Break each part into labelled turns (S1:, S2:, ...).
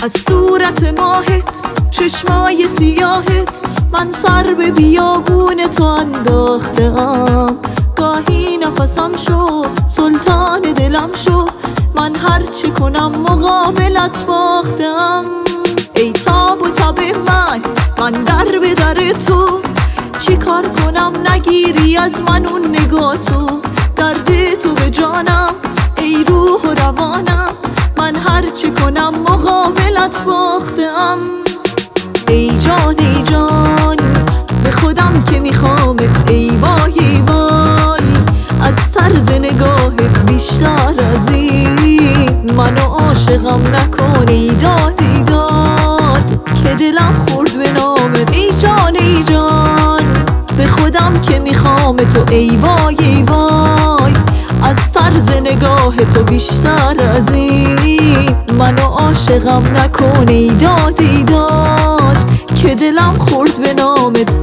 S1: از صورت ماهت، چشمای سیاهت، من سر به بیابون تو انداختم. گاهی نفسم شو، سلطان دلم شو، من هر چه کنم مقابلت باختم. ای تاب و تب من در به در تو، چی کار کنم نگیری از من اون نگاه تو. درد تو به جانم ای روح و روانم، من هر چه کنم مقابلت باختم. ای جان ای جان به خودم که میخوامت، ای وای ای وای از طرز نگاهت بیشتر از این. منو عاشقم نکن ای داد ای داد که دلم خورد به نامت. ای جان ای جان به خودم که میخوام تو، ای وای ای وای از طرز نگاه تو بیشتر از این. منو عاشقم نکن ای داد ای داد که دلم خورد به نامت.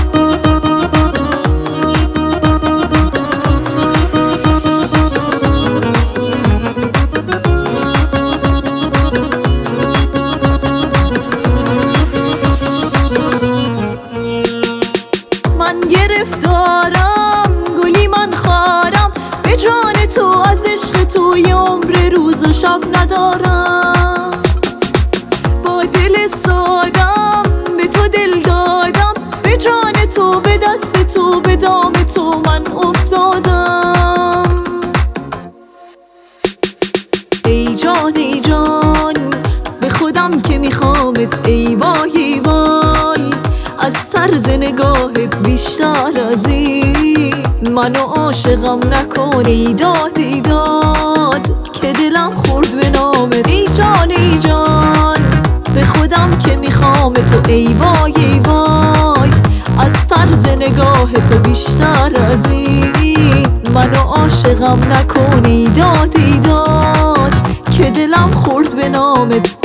S1: من گرفتارم گلی من خارم، به جان تو از عشق تو یه عمر روز و شب ندارم. با دل سادم به تو دل دادم، به جان تو به دست تو به دام تو من افتادم. ای جان ای جان به خودم که میخوامت، ای وای ای وای از طرز نگاهت بیشتر از این. منو عاشقم نکن ای داد ای داد که دلم خورد به نامت. ای جان ای جان به خودم که میخوام تو، ای وای ای وای از طرز نگاه تو بیشتر از این. منو عاشقم نکن ای داد ای داد که دلم خورد به نامت.